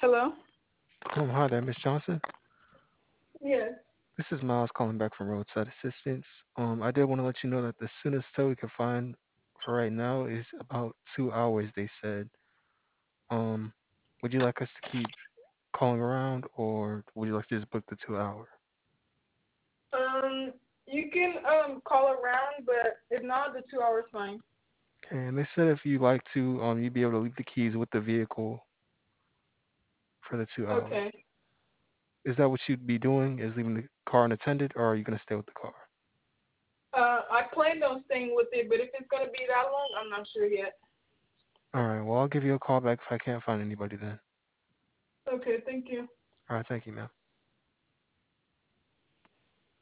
Hello? Hi there, Miss Johnson. Yes. This is Miles calling back from Roadside Assistance. I did want to let you know that the soonest tow we can find for right now is about 2 hours, they said. Um, would you like us to keep calling around or would you like to just book the 2 hour? Um, you can call around, but if not, the 2 hours fine. And they said if you'd like to, you'd be able to leave the keys with the vehicle for the 2 hours. Okay. Is that what you'd be doing? Is leaving the car unattended or are you going to stay with the car? I planned on staying with it, but if it's gonna be that long, I'm not sure yet. All right, well, I'll give you a call back if I can't find anybody then. Okay, thank you. All right, thank you, ma'am.